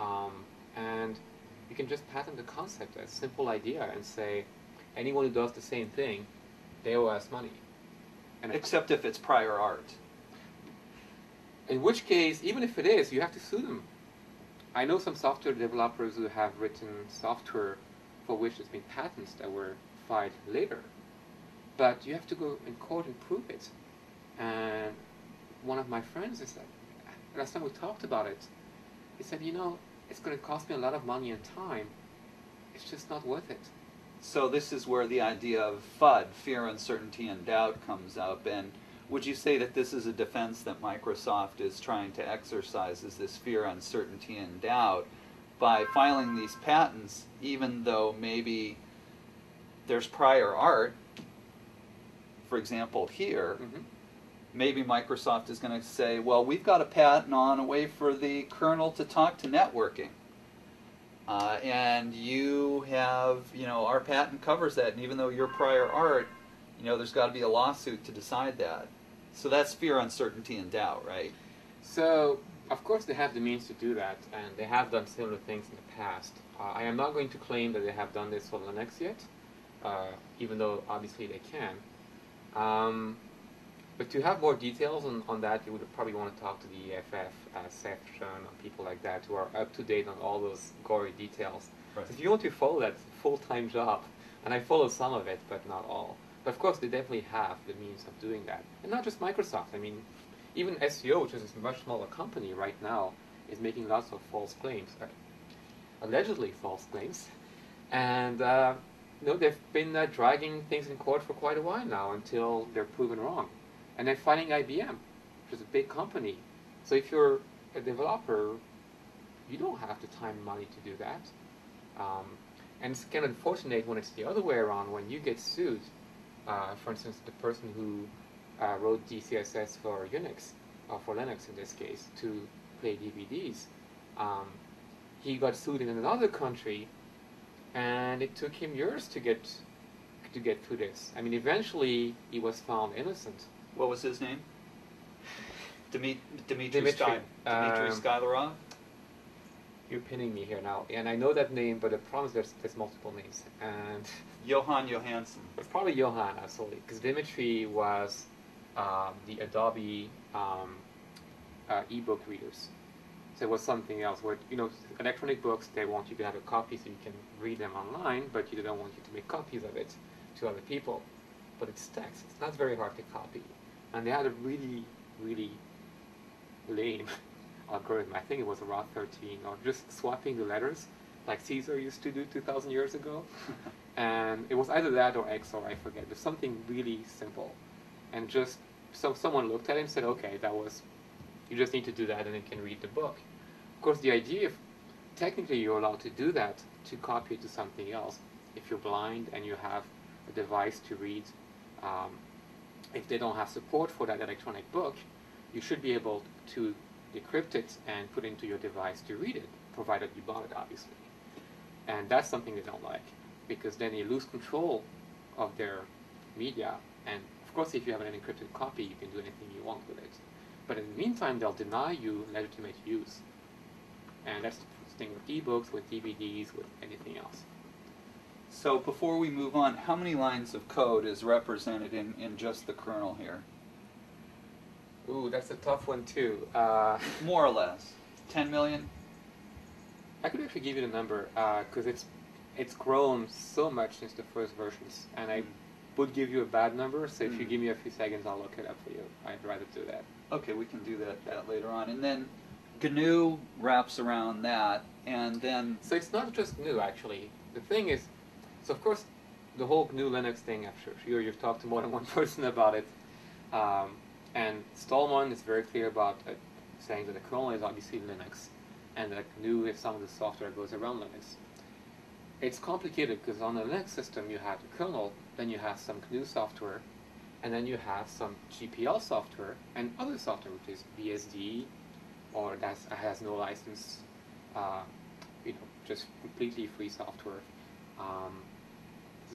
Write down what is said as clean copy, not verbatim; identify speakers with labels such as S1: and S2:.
S1: And you can just patent the concept, a simple idea, and say anyone who does the same thing, they owe us money. And
S2: Except if it's prior art.
S1: in which case, even if it is, you have to sue them. I know some software developers who have written software for which there's been patents that were filed later. But you have to go in court and prove it. And one of my friends is like, last time we talked about it, he said, you know, it's going to cost me a lot of money and time. It's just not worth it.
S2: So this is where the idea of FUD, fear, uncertainty, and doubt, comes up. And would you say that this is a defense that Microsoft is trying to exercise, is this fear, uncertainty, and doubt, by filing these patents, even though maybe there's prior art, for example, here, maybe Microsoft is going to say, well, we've got a patent on a way for the kernel to talk to networking. And you have, you know, our patent covers that, and even though your prior art, you know, there's got to be a lawsuit to decide that. So that's fear, uncertainty, and doubt, right?
S1: So, of course, they have the means to do that, and they have done similar things in the past. I am not going to claim that they have done this for Linux yet, even though obviously they can. But to have more details on that, you would probably want to talk to the EFF, section, or people like that who are up to date on all those gory details.
S2: Right.
S1: So if you want to follow that full-time job, and I follow some of it, but not all. But of course, they definitely have the means of doing that. And not just Microsoft. I mean, even SEO, which is a much smaller company right now, is making lots of false claims, allegedly false claims. And you know, they've been dragging things in court for quite a while now until they're proven wrong. And they're fighting IBM, which is a big company. So if you're a developer, you don't have the time and money to do that. And it's kind of unfortunate when it's the other way around, when you get sued. For instance, the person who wrote DCSS for Unix, or for Linux in this case, to play DVDs, he got sued in another country, and it took him years to get through this. I mean, eventually he was found innocent.
S2: What was his name? Dmitry
S1: Dmitry.
S2: Skylarov?
S1: You're pinning me here now, and I know that name, but the problem is there's multiple names, and
S2: Johan Johansson.
S1: it's probably Johan, absolutely, because Dmitry was the Adobe ebook readers. So it was something else where, you know, electronic books, they want you to have a copy so you can read them online, but you don't want you to make copies of it to other people. But it's text. It's not very hard to copy. And they had a really, really lame algorithm. I think it was a ROT13, or just swapping the letters like Caesar used to do 2,000 years ago. And it was either that or XOR, I forget. There's something really simple. And just, so someone looked at it and said, okay, that was, you just need to do that and it can read the book. Of course, the idea, if technically you're allowed to do that, to copy it to something else. If you're blind and you have a device to read, if they don't have support for that electronic book, you should be able to decrypt it and put it into your device to read it, provided you bought it, obviously. And that's something they don't like, because then you lose control of their media. And of course, if you have an encrypted copy, you can do anything you want with it. But in the meantime, they'll deny you legitimate use. And that's the thing with ebooks, with DVDs, with anything else.
S2: So before we move on, how many lines of code is represented in just the kernel here?
S1: Ooh, that's a tough one too.
S2: More or less. 10 million?
S1: I could actually give you the number, because it's grown so much since the first versions, and I would give you a bad number, so if you give me a few seconds, I'll look it up for you. I'd rather do that.
S2: Okay, we can do that later on. And then GNU wraps around that, and then...
S1: So it's not just GNU, actually. The thing is, so of course, the whole GNU Linux thing, I'm sure you've talked to more than one person about it, and Stallman is very clear about saying that the kernel is obviously Linux, and that GNU is some of the software that goes around Linux. It's complicated because on the Linux system you have the kernel, then you have some GNU software, and then you have some GPL software and other software, which is BSD, or that has no license, you know, just completely free software.